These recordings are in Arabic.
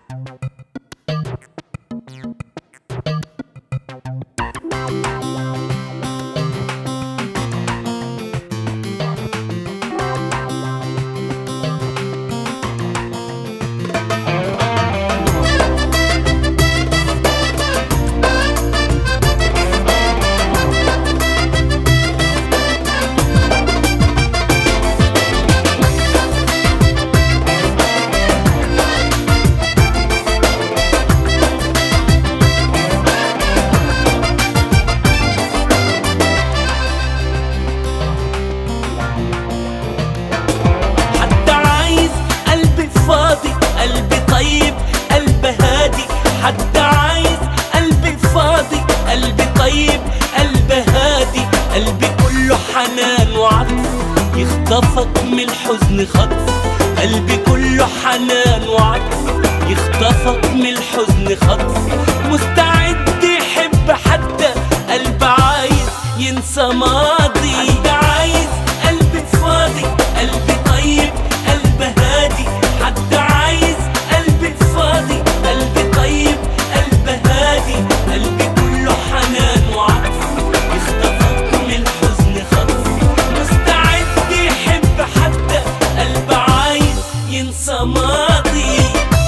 حد عايز قلبي فاضي، قلبي طيب، قلبي هادي، قلبي كله حنان وعطف، يخطفك من الحزن خطف، قلبي كله حنان وعطف، يخطفك من الحزن خطف، مستعد يحب حد، قلبي عايز ينسى ماضي، حد عايز قلبي فاضي، قلبي طيب، قلبي هادي، حد عايز قلبي فاضي، قلبي طيب، قلبي هادي، قلبي كله حنان وعطف، يخطفك من الحزن خطف، مستعد يحب حد، قلبي عايز ينسى ماضي.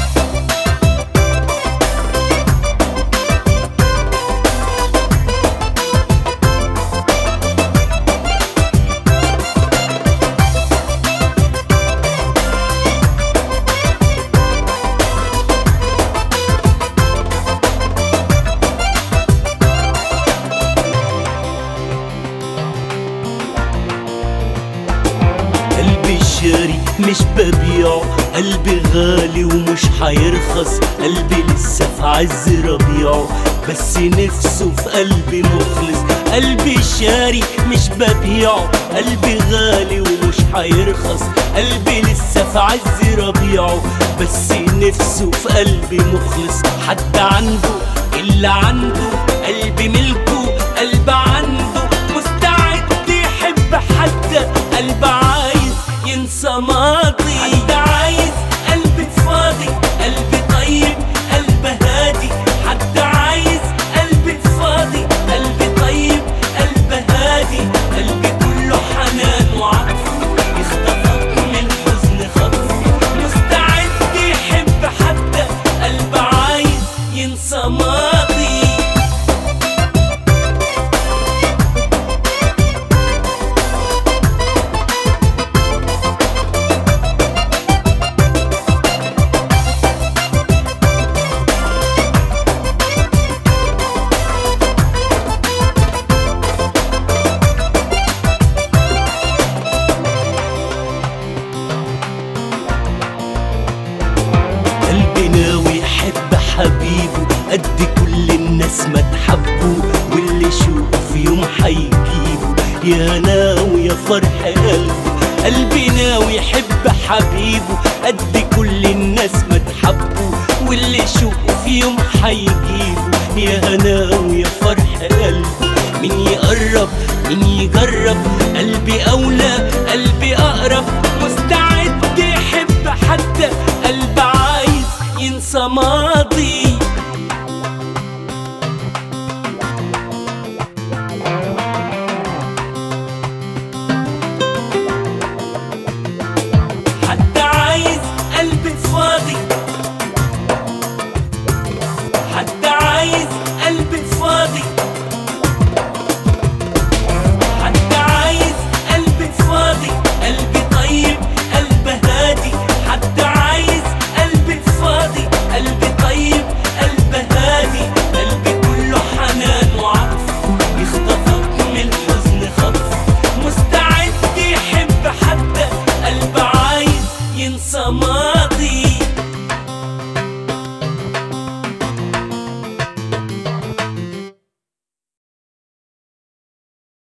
قلبي شاري مش ببيعه، قلبي غالي ومش حيرخص، قلبي لسه في عز ربيعه، بس نفسه في قلبي مخلص، قلبي شاري مش ببيعه، قلبي غالي ومش حيرخص، قلبي لسه في عز ربيعه، بس نفسه في قلبي مخلص، حد عنده إلا عنده، قلبي ملكه، قلبي عنده، مستعد يحب حد، قلبي عايز ينسى ماضي، حد عايز قلبي فاضي، قلبي طيب، قلبي هادي، حد عايز قلبي فاضي، قلبي طيب، قلبي هادي، قلبي كله حنان وعطف، يخطفك من الحزن خطف، مستعد يحب حد، قلبي عايز ينسى ماضي. قلبي ناوي يحب حبيبه قد كل الناس ما تحبه، واللي يشوف يوم حيجيبه، يا ناوي يا فرح قلبه، قلبي ناوي يحب حبيبه قد كل الناس ما تحبه، واللي يشوف يوم حيجيبه، يا ناوي يا فرح قلبه، مين يقرب مين يجرب، قلبي أولى قلبي أقرب، مستعد يحب حد، قلبي عايز ينسى ماضي. حد عايز قلبي فاضي، حد عايز قلبي فاضي، حد عايز قلبي فاضي، قلبي طيب، قلبي هادي، حد عايز قلبي فاضي، قلبي طيب، قلبي هادي، قلبي كله حنان وعطف، يخطفك من الحزن خطف، مستعد يحب حد، قلبي عايز ينسى ماضي.